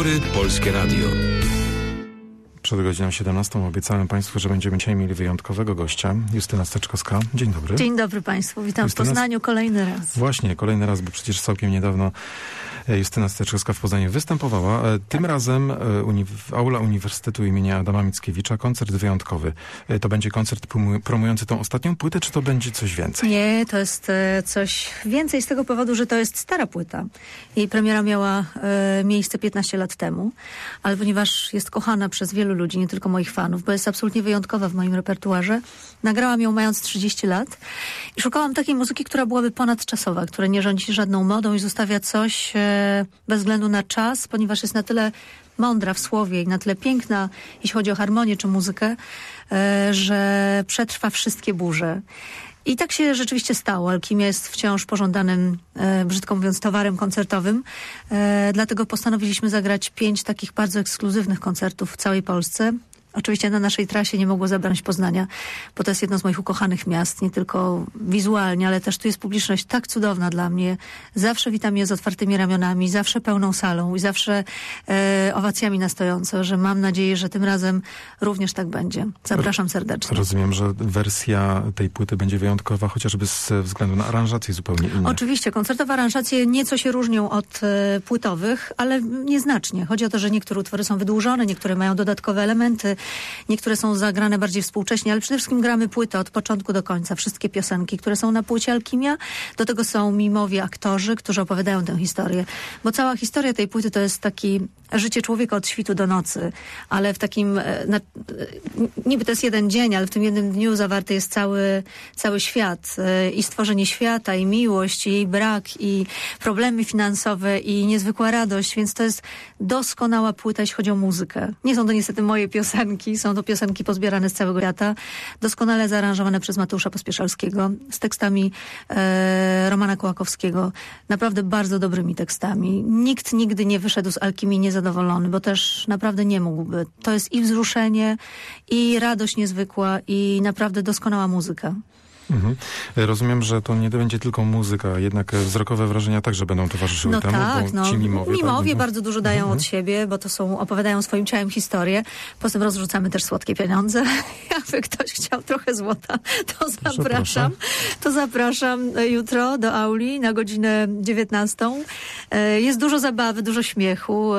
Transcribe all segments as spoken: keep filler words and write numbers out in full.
Góry Polskie Radio. Przed godziną siedemnastą obiecałem Państwu, że będziemy dzisiaj mieli wyjątkowego gościa. Justyna Steczkowska. Dzień dobry. Dzień dobry Państwu. Witam Justyna... w Poznaniu kolejny raz. Właśnie, kolejny raz, bo przecież całkiem niedawno Justyna Steczkowska w Poznaniu występowała. Tym razem w aula Uniwersytetu imienia Adama Mickiewicza koncert wyjątkowy. To będzie koncert promujący tą ostatnią płytę, czy to będzie coś więcej? Nie, to jest coś więcej z tego powodu, że to jest stara płyta. Jej premiera miała miejsce piętnaście lat temu, ale ponieważ jest kochana przez wielu ludzi, nie tylko moich fanów, bo jest absolutnie wyjątkowa w moim repertuarze, nagrałam ją mając trzydzieści lat i szukałam takiej muzyki, która byłaby ponadczasowa, która nie rządzi żadną modą i zostawia coś bez względu na czas, ponieważ jest na tyle mądra w słowie i na tyle piękna, jeśli chodzi o harmonię czy muzykę, że przetrwa wszystkie burze. I tak się rzeczywiście stało. Alkimia jest wciąż pożądanym, e, brzydko mówiąc, towarem koncertowym. E, dlatego postanowiliśmy zagrać pięć takich bardzo ekskluzywnych koncertów w całej Polsce. Oczywiście na naszej trasie nie mogło zabrać Poznania, bo to jest jedno z moich ukochanych miast, nie tylko wizualnie, ale też tu jest publiczność tak cudowna dla mnie. Zawsze wita mnie z otwartymi ramionami, zawsze pełną salą i zawsze e, owacjami na stojąco, że mam nadzieję, że tym razem również tak będzie. Zapraszam serdecznie. Rozumiem, że wersja tej płyty będzie wyjątkowa, chociażby ze względu na aranżacje zupełnie inne. Oczywiście, koncertowe aranżacje nieco się różnią od e, płytowych, ale nieznacznie. Chodzi o to, że niektóre utwory są wydłużone, niektóre mają dodatkowe elementy, niektóre są zagrane bardziej współcześnie, ale przede wszystkim gramy płytę od początku do końca. Wszystkie piosenki, które są na płycie Alkimia. Do tego są mimowi aktorzy, którzy opowiadają tę historię. Bo cała historia tej płyty to jest taki życie człowieka od świtu do nocy. Ale w takim, na, niby to jest jeden dzień, ale w tym jednym dniu zawarty jest cały, cały świat. I stworzenie świata, i miłość, i jej brak, i problemy finansowe, i niezwykła radość. Więc to jest doskonała płyta, jeśli chodzi o muzykę. Nie są to niestety moje piosenki, są to piosenki pozbierane z całego świata, doskonale zaaranżowane przez Mateusza Pospieszalskiego, z tekstami e, Romana Kołakowskiego, naprawdę bardzo dobrymi tekstami. Nikt nigdy nie wyszedł z Alkimii niezadowolony, bo też naprawdę nie mógłby. To jest i wzruszenie, i radość niezwykła, i naprawdę doskonała muzyka. Mhm. Rozumiem, że to nie będzie tylko muzyka, jednak wzrokowe wrażenia także będą towarzyszyły no temu, tak, bo no, ci mimowie... Mimowie tak, bardzo dużo dają mhm. od siebie, bo to są, opowiadają swoim ciałem historię. Poza tym rozrzucamy też słodkie pieniądze. Jakby ktoś chciał trochę złota, to zapraszam. To zapraszam jutro do auli na godzinę dziewiętnastą. Jest dużo zabawy, dużo śmiechu.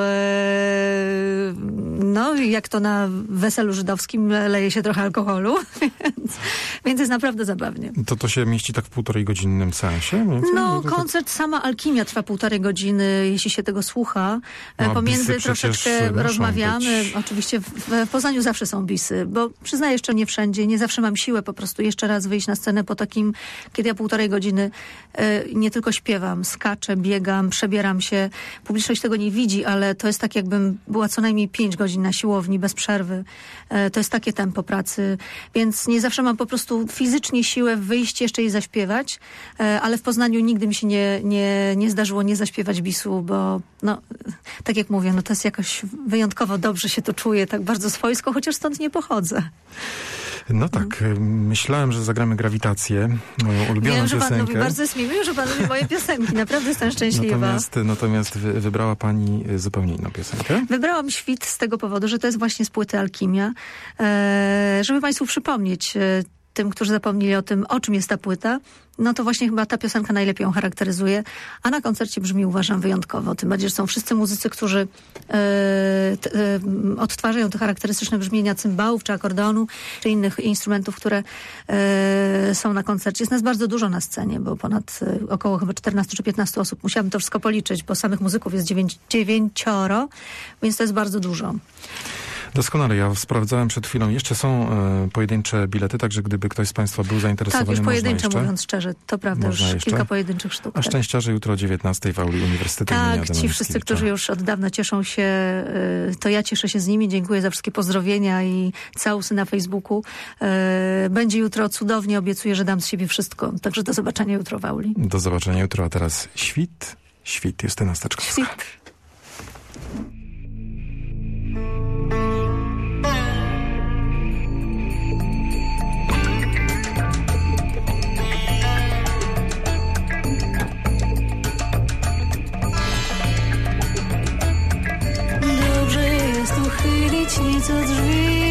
No jak to na weselu żydowskim leje się trochę alkoholu, więc, więc jest naprawdę zabawnie. To to się mieści tak w półtorej godzinnym sensie? No, koncert, sama Alkimia trwa półtorej godziny, jeśli się tego słucha. No, Pomiędzy troszeczkę rozmawiamy. Być. Oczywiście w, w Poznaniu zawsze są bisy, bo przyznaję, jeszcze nie wszędzie, nie zawsze mam siłę po prostu jeszcze raz wyjść na scenę po takim, kiedy ja półtorej godziny e, nie tylko śpiewam, skaczę, biegam, przebieram się. Publiczność tego nie widzi, ale to jest tak, jakbym była co najmniej pięć godzin na siłowni bez przerwy. E, to jest takie tempo pracy, więc nie zawsze mam po prostu fizycznie siłę wyjść jeszcze i zaśpiewać, ale w Poznaniu nigdy mi się nie, nie, nie zdarzyło nie zaśpiewać bisu, bo no, tak jak mówię, no to jest jakoś wyjątkowo dobrze się to czuję, tak bardzo swojsko, chociaż stąd nie pochodzę. No tak, hmm. myślałem, że zagramy Grawitację, moją ulubioną Wiem, że piosenkę. Pan lubi, bardzo jest mi miło, że Pan lubi moje piosenki, naprawdę jestem szczęśliwa. Natomiast, natomiast wybrała Pani zupełnie inną piosenkę. Wybrałam Świt z tego powodu, że to jest właśnie z płyty Alkimia, e, żeby Państwu przypomnieć, e, tym, którzy zapomnieli o tym, o czym jest ta płyta, no to właśnie chyba ta piosenka najlepiej ją charakteryzuje, a na koncercie brzmi, uważam, wyjątkowo. Tym bardziej, że są wszyscy muzycy, którzy e, t, e, odtwarzają te charakterystyczne brzmienia cymbałów, czy akordeonu, czy innych instrumentów, które e, są na koncercie. Jest nas bardzo dużo na scenie, bo ponad e, około chyba czternaście czy piętnaście osób. Musiałabym to wszystko policzyć, bo samych muzyków jest dziewięć, dziewięcioro, więc to jest bardzo dużo. Doskonale. Ja sprawdzałem przed chwilą. Jeszcze są e, pojedyncze bilety, także gdyby ktoś z Państwa był zainteresowany, tak, już pojedyncze, jeszcze, mówiąc szczerze, to prawda, już jeszcze. kilka pojedynczych sztuk. A szczęściarze jutro o dziewiętnastej w auli Uniwersytetu imienia Adama Tak, ci wszyscy, którzy już od dawna cieszą się, y, to ja cieszę się z nimi. Dziękuję za wszystkie pozdrowienia i całusy na Facebooku. Y, będzie jutro cudownie, obiecuję, że dam z siebie wszystko. Także do zobaczenia jutro w auli. Do zobaczenia jutro, a teraz Świt. Świt, Justyna Steczkowska. Świt. uchylić nieco drzwi.